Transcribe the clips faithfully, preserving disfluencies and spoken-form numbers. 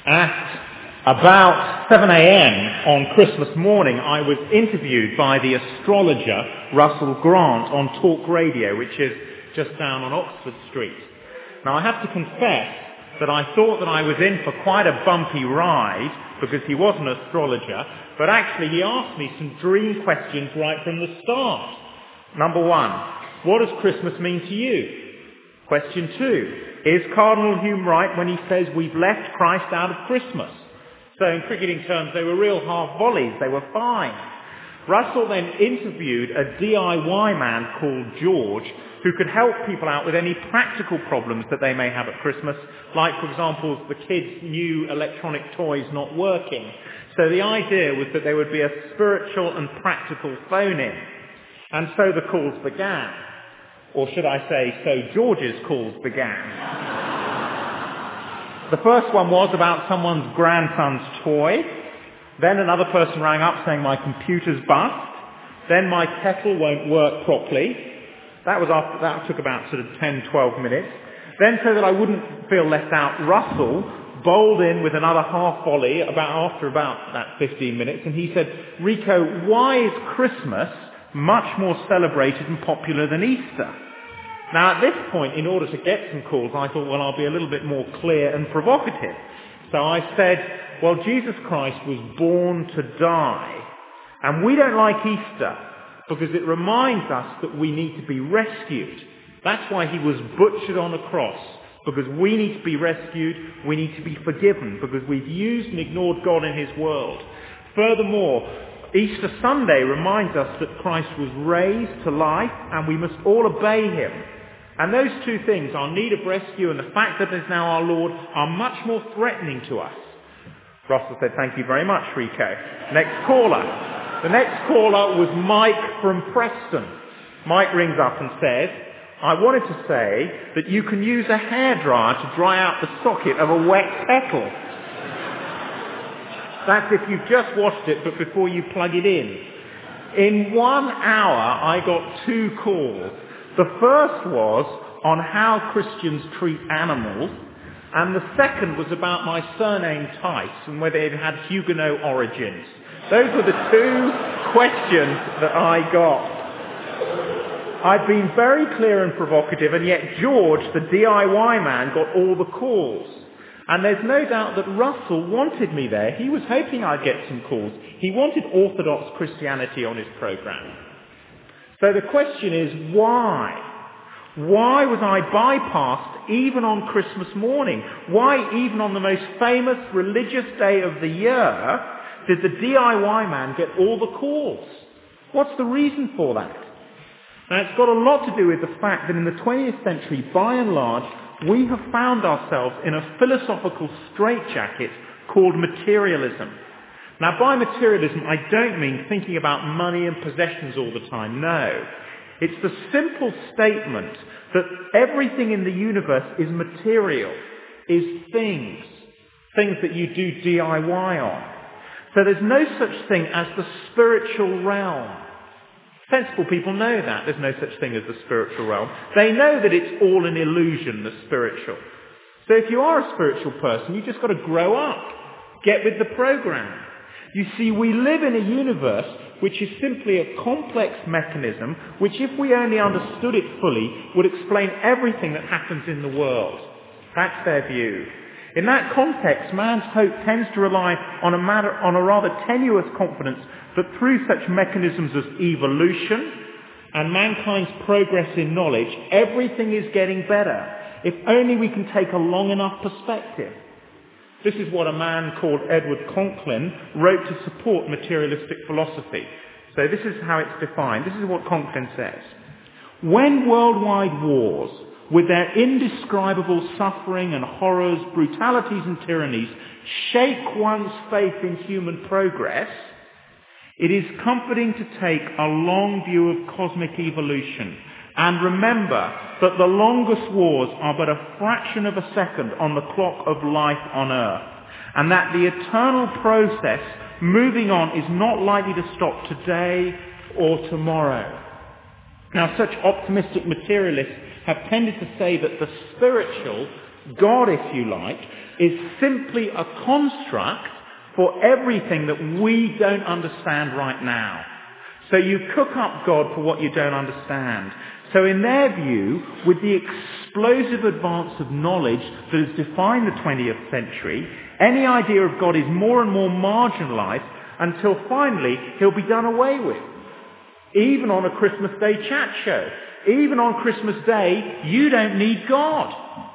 At about seven a.m. on Christmas morning, I was interviewed by the astrologer Russell Grant on Talk Radio, which is just down on Oxford Street. Now, I have to confess that I thought that I was in for quite a bumpy ride because he was an astrologer, but actually he asked me some dream questions right from the start. Number one, what does Christmas mean to you? Question two, is Cardinal Hume right when he says we've left Christ out of Christmas? So in cricketing terms, they were real half volleys. They were fine. Russell then interviewed a D I Y man called George who could help people out with any practical problems that they may have at Christmas, like, for example, the kids' new electronic toys not working. So the idea was that there would be a spiritual and practical phone-in. And so the calls began. Or should I say, so George's calls began. The first one was about someone's grandson's toy. Then another person rang up saying my computer's bust. Then my kettle won't work properly. That was after, that took about sort of ten, twelve minutes. Then so that I wouldn't feel left out, Russell bowled in with another half volley about after about that fifteen minutes, and he said, Rico, why is Christmas much more celebrated and popular than Easter? Now at this point, in order to get some calls, I thought, well, I'll be a little bit more clear and provocative. So I said, well, Jesus Christ was born to die, and we don't like Easter because it reminds us that we need to be rescued. That's why he was butchered on a cross, because we need to be rescued, we need to be forgiven, because we've used and ignored God in his world. Furthermore, Easter Sunday reminds us that Christ was raised to life and we must all obey him. And those two things, our need of rescue and the fact that he's now our Lord, are much more threatening to us. Russell said, thank you very much, Rico. Next caller. The next caller was Mike from Preston. Mike rings up and says, I wanted to say that you can use a hairdryer to dry out the socket of a wet kettle. That's if you've just washed it, but before you plug it in. In one hour, I got two calls. The first was on how Christians treat animals, and the second was about my surname Tice and whether it had Huguenot origins. Those were the two questions that I got. I'd been very clear and provocative, and yet George, the D I Y man, got all the calls. And there's no doubt that Russell wanted me there. He was hoping I'd get some calls. He wanted Orthodox Christianity on his programme. So the question is, why? Why was I bypassed even on Christmas morning? Why, even on the most famous religious day of the year, did the D I Y man get all the calls? What's the reason for that? Now, it's got a lot to do with the fact that in the twentieth century, by and large, we have found ourselves in a philosophical straitjacket called materialism. Now, by materialism, I don't mean thinking about money and possessions all the time. No. It's the simple statement that everything in the universe is material, is things, things that you do D I Y on. So there's no such thing as the spiritual realm. Sensible people know that. There's no such thing as the spiritual realm. They know that it's all an illusion, the spiritual. So if you are a spiritual person, you've just got to grow up. Get with the program. You see, we live in a universe which is simply a complex mechanism which, if we only understood it fully, would explain everything that happens in the world. That's their view. In that context, man's hope tends to rely on a, matter, on a rather tenuous confidence that through such mechanisms as evolution and mankind's progress in knowledge, everything is getting better, if only we can take a long enough perspective. This is what a man called Edward Conklin wrote to support materialistic philosophy. So this is how it's defined. This is what Conklin says. When worldwide wars, with their indescribable suffering and horrors, brutalities and tyrannies, shake one's faith in human progress, it is comforting to take a long view of cosmic evolution and remember that the longest wars are but a fraction of a second on the clock of life on earth, and that the eternal process moving on is not likely to stop today or tomorrow. Now, such optimistic materialists have tended to say that the spiritual God, if you like, is simply a construct for everything that we don't understand right now. So you cook up God for what you don't understand. So in their view, with the explosive advance of knowledge that has defined the twentieth century, any idea of God is more and more marginalized until finally he'll be done away with. Even on a Christmas Day chat show. Even on Christmas Day, you don't need God.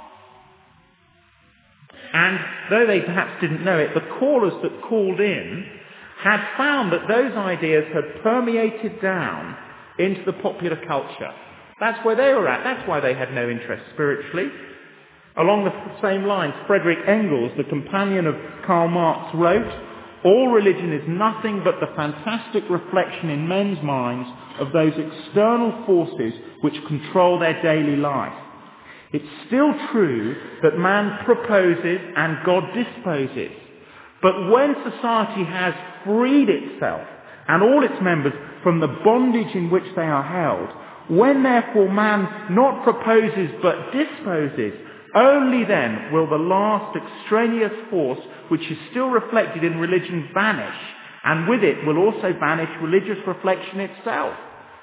And though they perhaps didn't know it, the callers that called in had found that those ideas had permeated down into the popular culture. That's where they were at. That's why they had no interest spiritually. Along the same lines, Frederick Engels, the companion of Karl Marx, wrote, "All religion is nothing but the fantastic reflection in men's minds of those external forces which control their daily life. It's still true that man proposes and God disposes. But when society has freed itself and all its members from the bondage in which they are held, when therefore man not proposes but disposes, only then will the last extraneous force which is still reflected in religion vanish, and with it will also vanish religious reflection itself."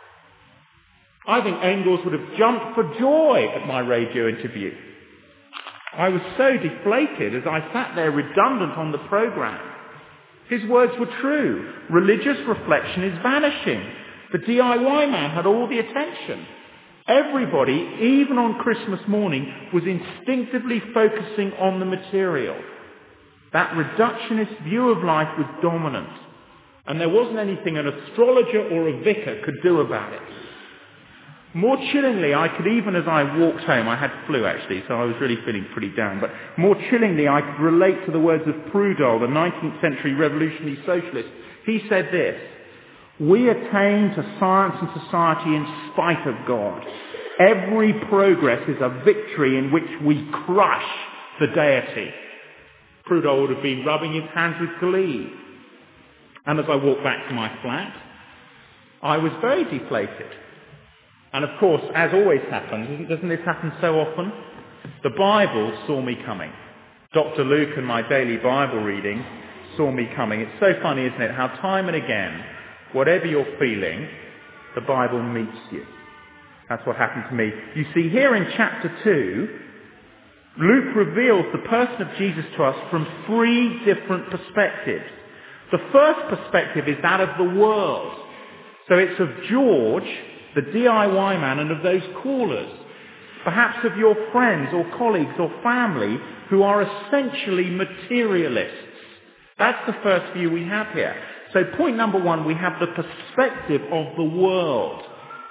I think Engels would have jumped for joy at my radio interview. I was so deflated as I sat there redundant on the programme. His words were true. Religious reflection is vanishing. The D I Y man had all the attention. Everybody, even on Christmas morning, was instinctively focusing on the material. That reductionist view of life was dominant. And there wasn't anything an astrologer or a vicar could do about it. More chillingly, I could even as I walked home, I had flu actually, so I was really feeling pretty down, but more chillingly I could relate to the words of Proudhon, the nineteenth century revolutionary socialist. He said this: "We attain to science and society in spite of God. Every progress is a victory in which we crush the deity." Proudhon would have been rubbing his hands with glee. And as I walked back to my flat, I was very deflated. And of course, as always happens, doesn't this happen so often? The Bible saw me coming. Doctor Luke and my daily Bible reading saw me coming. It's so funny, isn't it, how time and again, whatever you're feeling, the Bible meets you. That's what happened to me. You see, here in chapter two, Luke reveals the person of Jesus to us from three different perspectives. The first perspective is that of the world. So it's of George, the D I Y man, and of those callers. Perhaps of your friends or colleagues or family who are essentially materialists. That's the first view we have here. So point number one, we have the perspective of the world.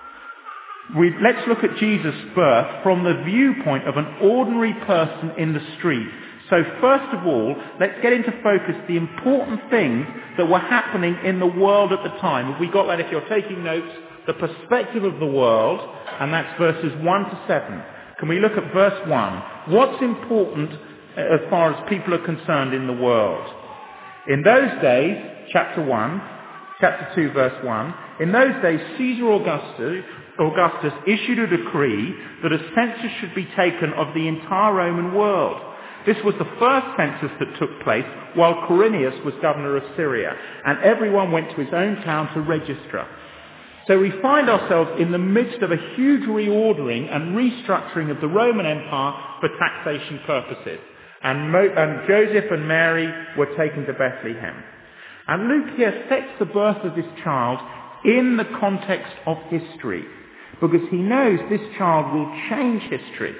We, let's look at Jesus' birth from the viewpoint of an ordinary person in the street. So first of all, let's get into focus the important things that were happening in the world at the time. Have we got that? If you're taking notes, the perspective of the world, and that's verses one to seven. Can we look at verse one? What's important as far as people are concerned in the world? In those days, chapter one, chapter two, verse one, in those days Caesar Augustus, Augustus issued a decree that a census should be taken of the entire Roman world. This was the first census that took place while Quirinius was governor of Syria, and everyone went to his own town to register. So we find ourselves in the midst of a huge reordering and restructuring of the Roman Empire for taxation purposes. And, Mo- and Joseph and Mary were taken to Bethlehem. And Luke here sets the birth of this child in the context of history, because he knows this child will change history.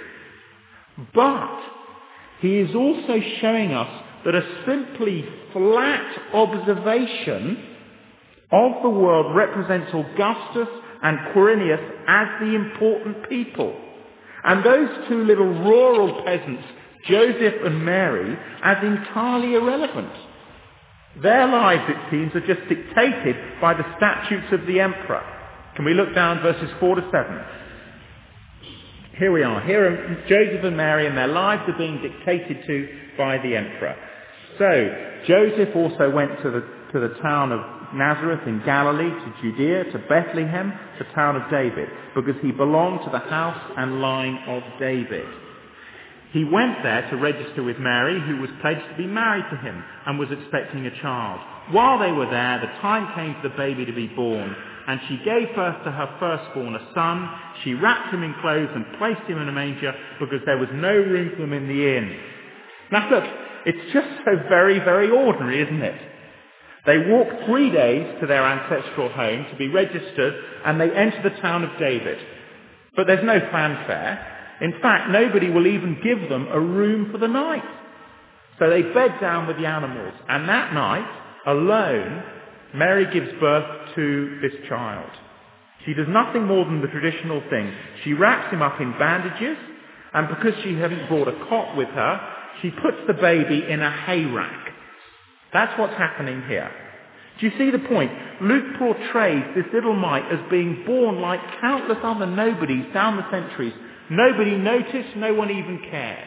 But he is also showing us that a simply flat observation of the world represents Augustus and Quirinius as the important people, and those two little rural peasants, Joseph and Mary, as entirely irrelevant. Their lives, it seems, are just dictated by the statutes of the emperor. Can we look down verses four to seven? Here we are. Here are Joseph and Mary, and their lives are being dictated to by the emperor. So, Joseph also went to the, to the town of Nazareth in Galilee, to Judea, to Bethlehem, the town of David, because he belonged to the house and line of David. He went there to register with Mary, who was pledged to be married to him and was expecting a child. While they were there, the time came for the baby to be born, and she gave birth to her firstborn, a son. She wrapped him in clothes and placed him in a manger because there was no room for them in the inn. Now look, it's just so very, very ordinary, isn't it? They walk three days to their ancestral home to be registered, and they enter the town of David. But there's no fanfare. In fact, nobody will even give them a room for the night. So they bed down with the animals, and that night, alone, Mary gives birth to this child. She does nothing more than the traditional thing. She wraps him up in bandages, and because she hadn't brought a cot with her, she puts the baby in a hay rack. That's what's happening here. Do you see the point? Luke portrays this little mite as being born like countless other nobodies down the centuries. Nobody noticed, no one even cared.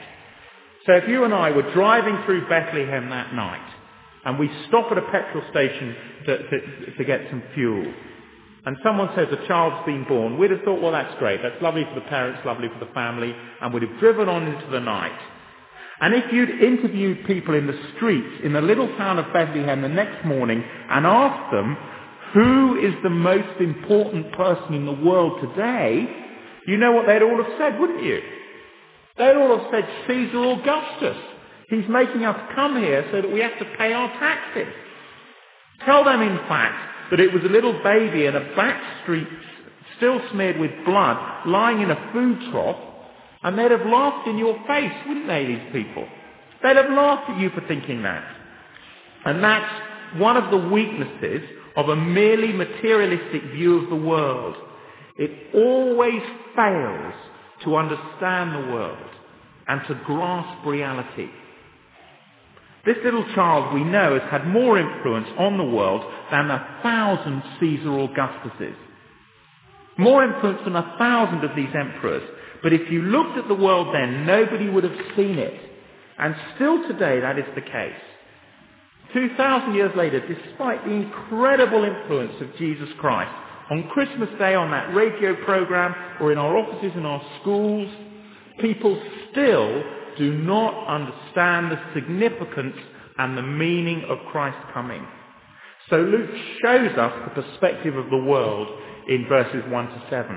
So if you and I were driving through Bethlehem that night, and we stop at a petrol station to, to, to get some fuel, and someone says a child's been born, we'd have thought, well, that's great. That's lovely for the parents, lovely for the family, and we'd have driven on into the night. And if you'd interviewed people in the streets in the little town of Bethlehem the next morning and asked them, who is the most important person in the world today, you know what they'd all have said, wouldn't you? They'd all have said Caesar Augustus. He's making us come here so that we have to pay our taxes. Tell them, in fact, that it was a little baby in a back street, still smeared with blood, lying in a food trough, and they'd have laughed in your face, wouldn't they, these people? They'd have laughed at you for thinking that. And that's one of the weaknesses of a merely materialistic view of the world. It always fails to understand the world and to grasp reality. This little child, we know, has had more influence on the world than a thousand Caesar Augustuses. More influence than a thousand of these emperors. But if you looked at the world then, nobody would have seen it. And still today, that is the case. Two thousand years later, despite the incredible influence of Jesus Christ, on Christmas Day, on that radio program, or in our offices, in our schools, people still do not understand the significance and the meaning of Christ's coming. So Luke shows us the perspective of the world in verses one to seven.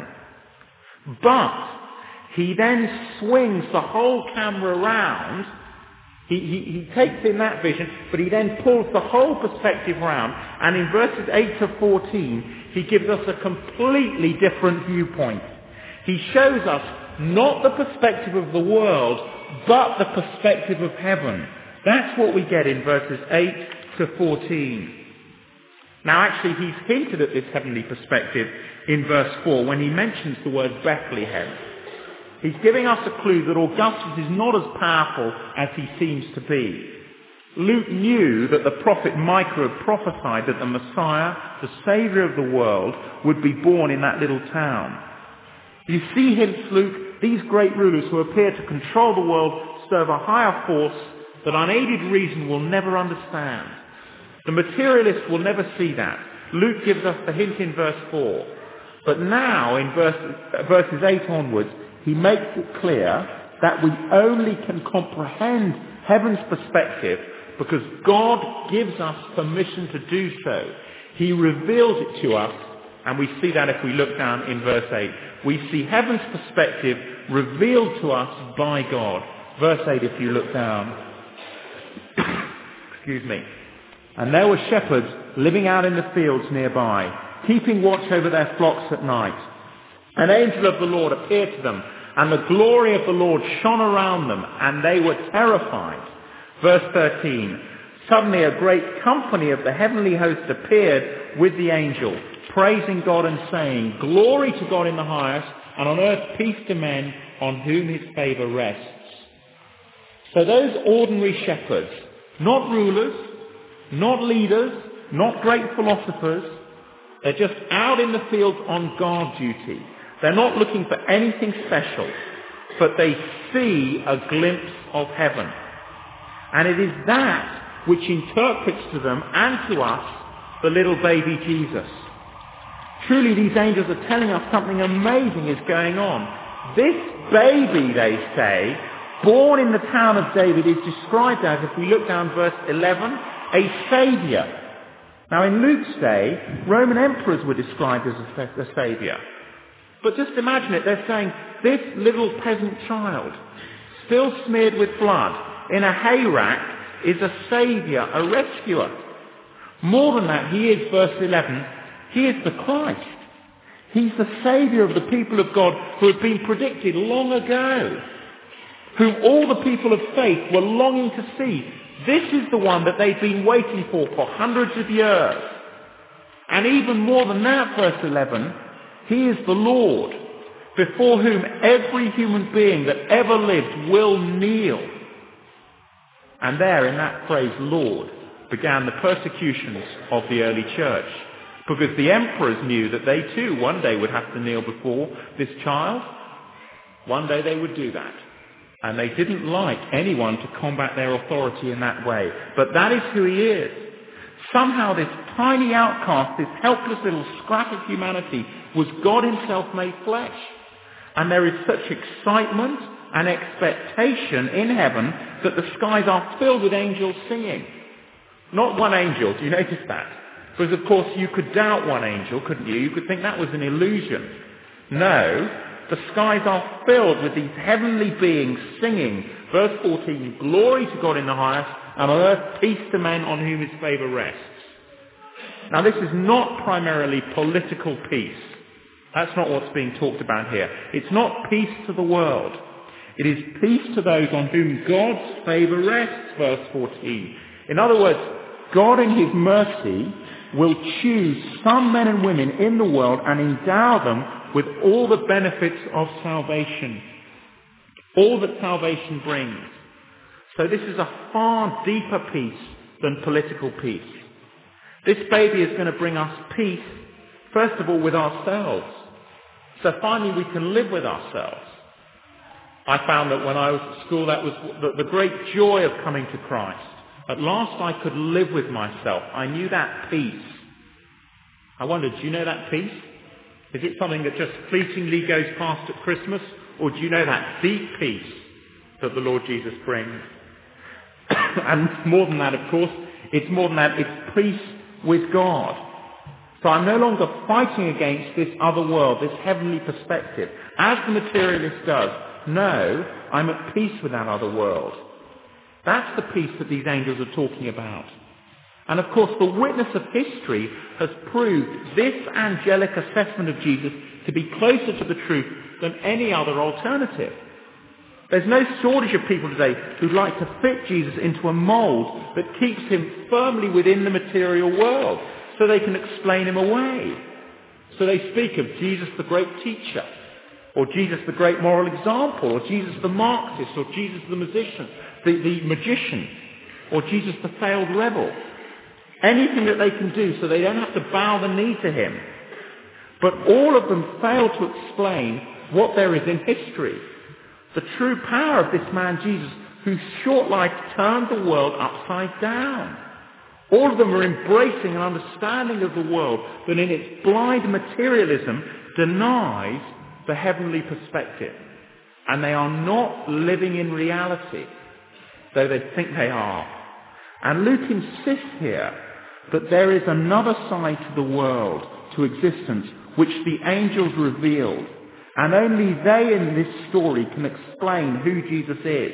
But he then swings the whole camera around. He, he, he takes in that vision, but he then pulls the whole perspective around. And in verses eight to fourteen, he gives us a completely different viewpoint. He shows us not the perspective of the world, but the perspective of heaven. That's what we get in verses eight to fourteen. Now actually, he's hinted at this heavenly perspective in verse four when he mentions the word Bethlehem. He's giving us a clue that Augustus is not as powerful as he seems to be. Luke knew that the prophet Micah had prophesied that the Messiah, the Saviour of the world, would be born in that little town. You see hints, Luke, these great rulers who appear to control the world serve a higher force that unaided reason will never understand. The materialist will never see that. Luke gives us the hint in verse four. But now, in verse, verses eight onwards, he makes it clear that we only can comprehend heaven's perspective because God gives us permission to do so. He reveals it to us, and we see that if we look down in verse eight. We see heaven's perspective revealed to us by God. Verse eight, if you look down. Excuse me. And there were shepherds living out in the fields nearby, keeping watch over their flocks at night. An angel of the Lord appeared to them, and the glory of the Lord shone around them, and they were terrified. Verse thirteen, suddenly a great company of the heavenly host appeared with the angel, praising God and saying, glory to God in the highest, and on earth peace to men on whom his favour rests. So those ordinary shepherds, not rulers, not leaders, not great philosophers, they're just out in the fields on guard duty. They're not looking for anything special, but they see a glimpse of heaven. And it is that which interprets to them and to us the little baby Jesus. Truly, these angels are telling us something amazing is going on. This baby, they say, born in the town of David, is described as, if we look down verse eleven, a saviour. Now in Luke's day, Roman emperors were described as a, a saviour. But just imagine it, they're saying, this little peasant child, still smeared with blood, in a hayrack, is a saviour, a rescuer. More than that, he is, verse eleven, he is the Christ. He's the saviour of the people of God who had been predicted long ago, whom all the people of faith were longing to see. This is the one that they've been waiting for for hundreds of years. And even more than that, verse eleven, he is the Lord, before whom every human being that ever lived will kneel. And there, in that phrase, Lord, began the persecutions of the early church. Because the emperors knew that they too one day would have to kneel before this child. One day they would do that. And they didn't like anyone to combat their authority in that way. But that is who he is. Somehow this tiny outcast, this helpless little scrap of humanity, was God himself made flesh. And there is such excitement and expectation in heaven that the skies are filled with angels singing. Not one angel, do you notice that? Because of course you could doubt one angel, couldn't you? You could think that was an illusion. No, the skies are filled with these heavenly beings singing. Verse fourteen, glory to God in the highest, and on earth peace to men on whom his favour rests. Now this is not primarily political peace. That's not what's being talked about here. It's not peace to the world. It is peace to those on whom God's favour rests, verse fourteen. In other words, God in his mercy will choose some men and women in the world and endow them with all the benefits of salvation. All that salvation brings. So this is a far deeper peace than political peace. This baby is going to bring us peace, first of all, with ourselves. So finally we can live with ourselves. I found that when I was at school, that was the, the great joy of coming to Christ. At last I could live with myself. I knew that peace. I wondered, do you know that peace? Is it something that just fleetingly goes past at Christmas? Or do you know that deep peace that the Lord Jesus brings? And more than that, of course, it's more than that, it's peace with God. So I'm no longer fighting against this other world, this heavenly perspective, as the materialist does. No, I'm at peace with that other world. That's the peace that these angels are talking about. And of course, the witness of history has proved this angelic assessment of Jesus to be closer to the truth than any other alternative. There's no shortage of people today who'd like to fit Jesus into a mould that keeps him firmly within the material world so they can explain him away. So they speak of Jesus the great teacher, or Jesus the great moral example, or Jesus the Marxist, or Jesus the musician, the, the magician, or Jesus the failed rebel. Anything that they can do so they don't have to bow the knee to him. But all of them fail to explain what there is in history. The true power of this man Jesus, whose short life turned the world upside down. All of them are embracing an understanding of the world that in its blind materialism denies the heavenly perspective. And they are not living in reality, though they think they are. And Luke insists here that there is another side to the world, to existence, which the angels revealed. And only they in this story can explain who Jesus is.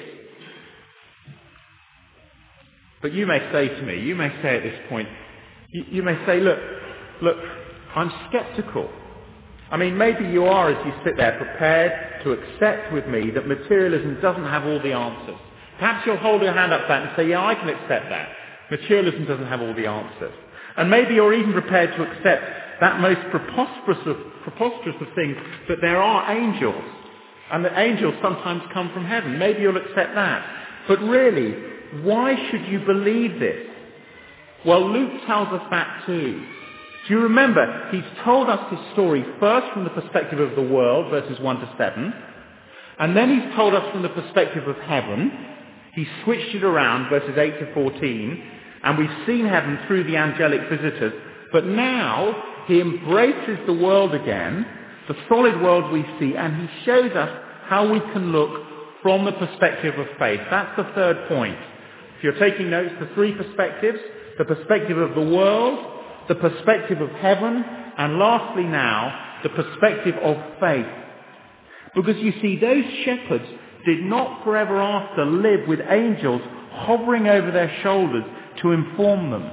But you may say to me, you may say at this point, you, you may say, look, look, I'm sceptical. I mean, maybe you are, as you sit there, prepared to accept with me that materialism doesn't have all the answers. Perhaps you'll hold your hand up to that and say, yeah, I can accept that. Materialism doesn't have all the answers. And maybe you're even prepared to accept that most preposterous of, preposterous of things, that there are angels, and that angels sometimes come from heaven. Maybe you'll accept that. But really, why should you believe this? Well, Luke tells us that too. Do you remember, he's told us his story first from the perspective of the world, verses one to seven, and then he's told us from the perspective of heaven. He switched it around, verses eight to fourteen, and we've seen heaven through the angelic visitors. But now he embraces the world again, the solid world we see, and he shows us how we can look from the perspective of faith. That's the third point. If you're taking notes, the three perspectives, the perspective of the world, the perspective of heaven, and lastly now, the perspective of faith. Because you see, those shepherds did not forever after live with angels hovering over their shoulders to inform them.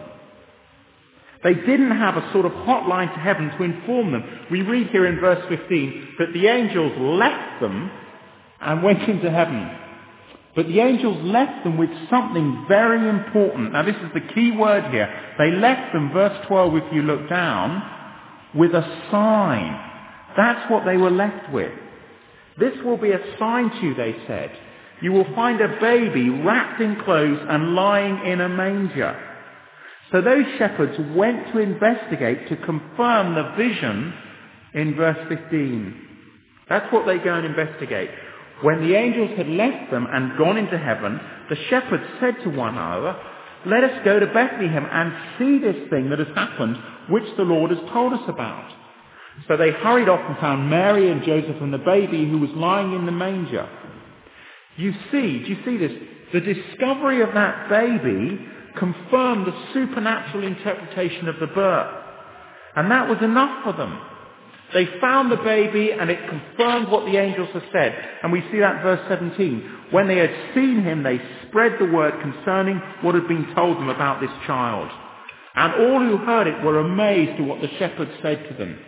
They didn't have a sort of hotline to heaven to inform them. We read here in verse fifteen that the angels left them and went into heaven. But the angels left them with something very important. Now this is the key word here. They left them, verse twelve if you look down, with a sign. That's what they were left with. This will be a sign to you, they said. You will find a baby wrapped in clothes and lying in a manger. So those shepherds went to investigate to confirm the vision in verse fifteen. That's what they go and investigate. When the angels had left them and gone into heaven, the shepherds said to one another, "Let us go to Bethlehem and see this thing that has happened, which the Lord has told us about." So they hurried off and found Mary and Joseph and the baby who was lying in the manger. You see, do you see this? The discovery of that baby confirmed the supernatural interpretation of the birth. And that was enough for them. They found the baby and it confirmed what the angels had said. And we see that in verse seventeen. When they had seen him, they spread the word concerning what had been told them about this child. And all who heard it were amazed at what the shepherds said to them.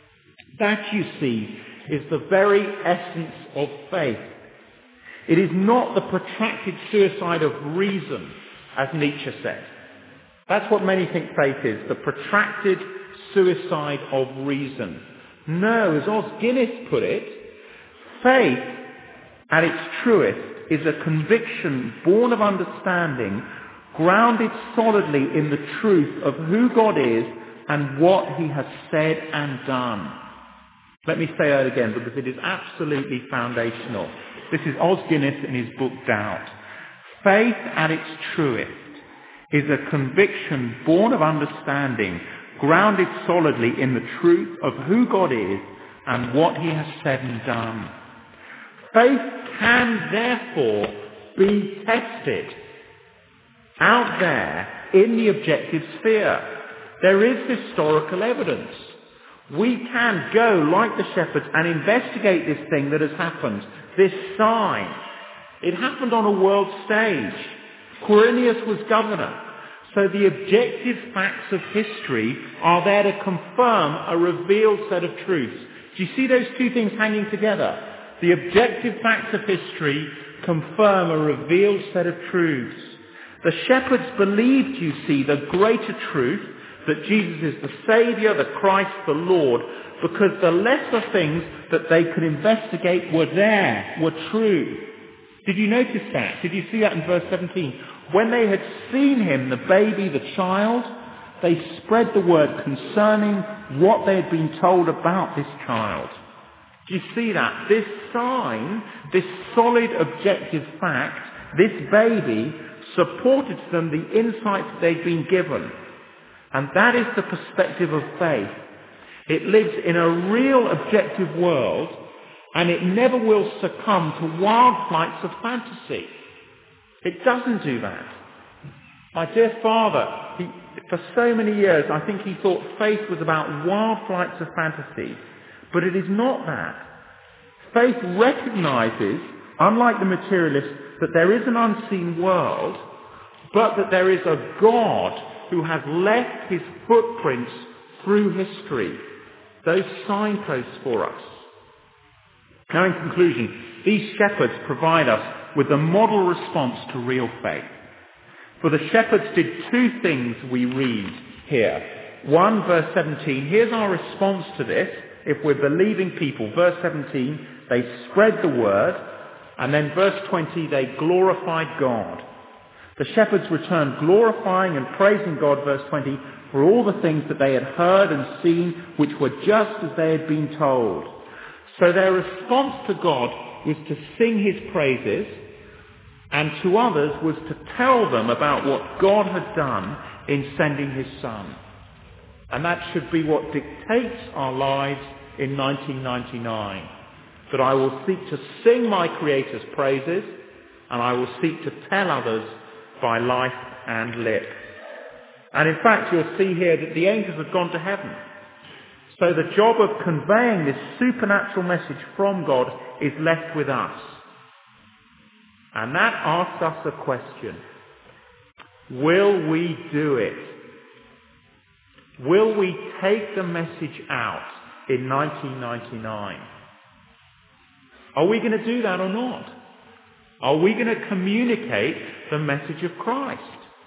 That, you see, is the very essence of faith. It is not the protracted suicide of reason, as Nietzsche said. That's what many think faith is, the protracted suicide of reason. No, as Os Guinness put it, faith at its truest is a conviction born of understanding, grounded solidly in the truth of who God is and what he has said and done. Let me say that again because it is absolutely foundational. This is Os Guinness in his book Doubt. Faith at its truest is a conviction born of understanding, grounded solidly in the truth of who God is and what he has said and done. Faith can therefore be tested out there in the objective sphere. There is historical evidence. We can go, like the shepherds, and investigate this thing that has happened, this sign. It happened on a world stage. Quirinius was governor. So the objective facts of history are there to confirm a revealed set of truths. Do you see those two things hanging together? The objective facts of history confirm a revealed set of truths. The shepherds believed, you see, the greater truth, that Jesus is the Saviour, the Christ, the Lord, because the lesser things that they could investigate were there, were true. Did you notice that? Did you see that in verse seventeen? When they had seen him, the baby, the child, they spread the word concerning what they had been told about this child. Do you see that? This sign, this solid objective fact, this baby supported to them the insights that they'd been given. And that is the perspective of faith. It lives in a real objective world, and it never will succumb to wild flights of fantasy. It doesn't do that. My dear father, he, for so many years, I think he thought faith was about wild flights of fantasy. But it is not that. Faith recognizes, unlike the materialists, that there is an unseen world, but that there is a God who has left his footprints through history, those signposts for us. Now in conclusion, these shepherds provide us with the model response to real faith. For the shepherds did two things we read here. One, verse seventeen, here's our response to this, if we're believing people. Verse seventeen, they spread the word, and then verse twenty, they glorified God. The shepherds returned glorifying and praising God, verse twenty, for all the things that they had heard and seen, which were just as they had been told. So their response to God was to sing his praises, and to others was to tell them about what God had done in sending his Son. And that should be what dictates our lives in nineteen ninety-nine. that I will seek to sing my Creator's praises, and I will seek to tell others by life and lip. And in fact, you'll see here that the angels have gone to heaven. So the job of conveying this supernatural message from God is left with us. And that asks us a question. Will we do it? Will we take the message out in nineteen ninety-nine? Are we going to do that or not? Are we going to communicate the message of Christ?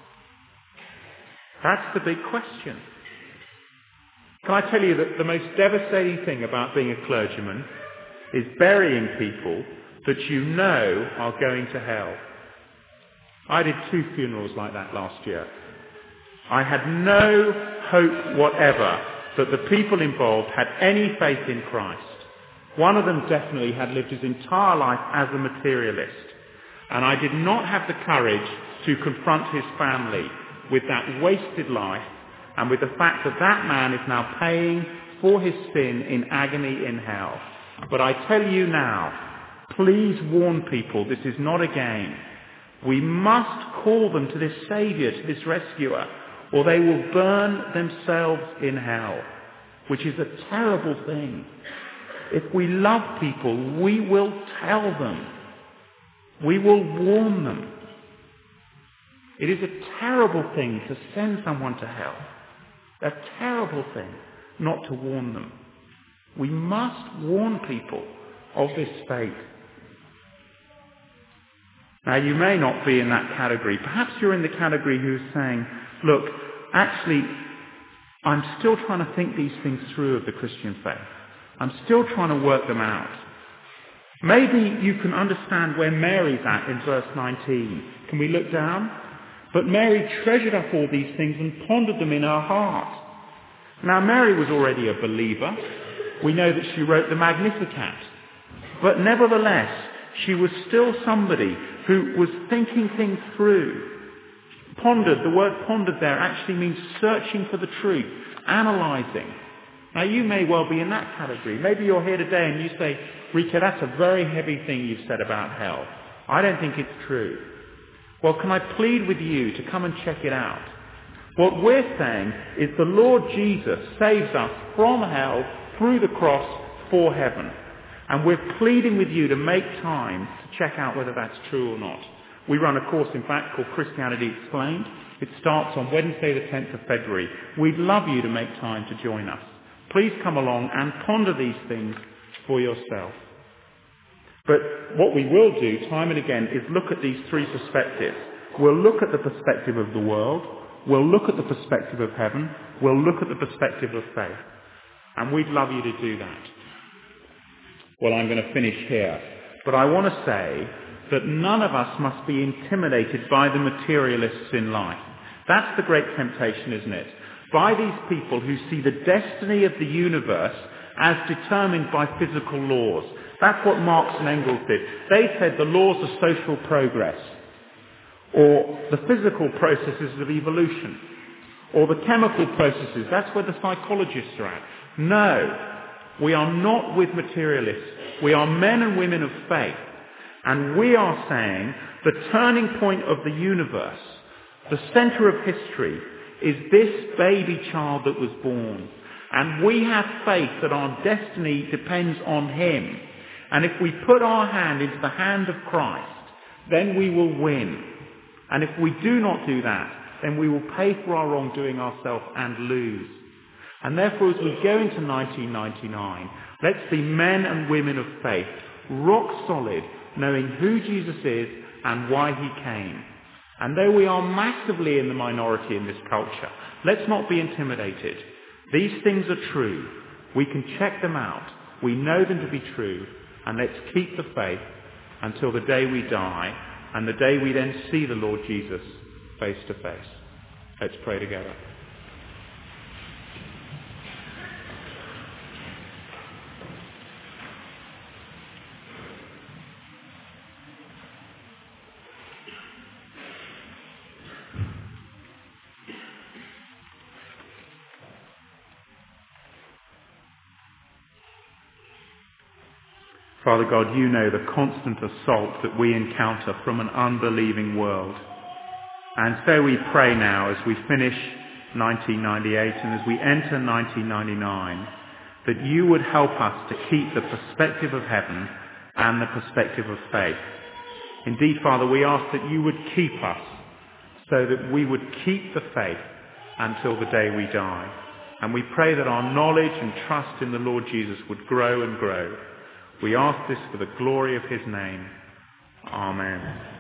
That's the big question. Can I tell you that the most devastating thing about being a clergyman is burying people that you know are going to hell. I did two funerals like that last year. I had no hope whatever that the people involved had any faith in Christ. One of them definitely had lived his entire life as a materialist. And I did not have the courage to confront his family with that wasted life and with the fact that that man is now paying for his sin in agony in hell. But I tell you now, please warn people, this is not a game. We must call them to this Saviour, to this rescuer, or they will burn themselves in hell, which is a terrible thing. If we love people, we will tell them. We will warn them. It is a terrible thing to send someone to hell. A terrible thing not to warn them. We must warn people of this fate. Now, you may not be in that category. Perhaps you're in the category who's saying, look, actually, I'm still trying to think these things through of the Christian faith. I'm still trying to work them out. Maybe you can understand where Mary's at in verse nineteen. Can we look down? But Mary treasured up all these things and pondered them in her heart. Now, Mary was already a believer. We know that she wrote the Magnificat. But nevertheless, she was still somebody who was thinking things through. Pondered, the word pondered there actually means searching for the truth, analysing. Now, you may well be in that category. Maybe you're here today and you say, Rika, that's a very heavy thing you've said about hell. I don't think it's true. Well, can I plead with you to come and check it out? What we're saying is the Lord Jesus saves us from hell through the cross for heaven. And we're pleading with you to make time to check out whether that's true or not. We run a course, in fact, called Christianity Explained. It starts on Wednesday the tenth of February. We'd love you to make time to join us. Please come along and ponder these things for yourself. But what we will do time and again is look at these three perspectives. We'll look at the perspective of the world. We'll look at the perspective of heaven. We'll look at the perspective of faith. And we'd love you to do that. Well, I'm going to finish here. But I want to say that none of us must be intimidated by the materialists in life. That's the great temptation, isn't it? By these people who see the destiny of the universe as determined by physical laws. That's what Marx and Engels did. They said the laws of social progress, or the physical processes of evolution, or the chemical processes. That's where the psychologists are at. No, we are not with materialists. We are men and women of faith. And we are saying the turning point of the universe, the centre of history, is this baby child that was born. And we have faith that our destiny depends on him. And if we put our hand into the hand of Christ, then we will win. And if we do not do that, then we will pay for our wrongdoing ourselves and lose. And therefore, as we go into nineteen ninety-nine, let's be men and women of faith, rock solid, knowing who Jesus is and why he came. And though we are massively in the minority in this culture, let's not be intimidated. These things are true. We can check them out. We know them to be true. And let's keep the faith until the day we die and the day we then see the Lord Jesus face to face. Let's pray together. Father God, you know the constant assault that we encounter from an unbelieving world. And so we pray now as we finish nineteen ninety-eight and as we enter nineteen ninety-nine, that you would help us to keep the perspective of heaven and the perspective of faith. Indeed, Father, we ask that you would keep us so that we would keep the faith until the day we die. And we pray that our knowledge and trust in the Lord Jesus would grow and grow. We ask this for the glory of his name. Amen.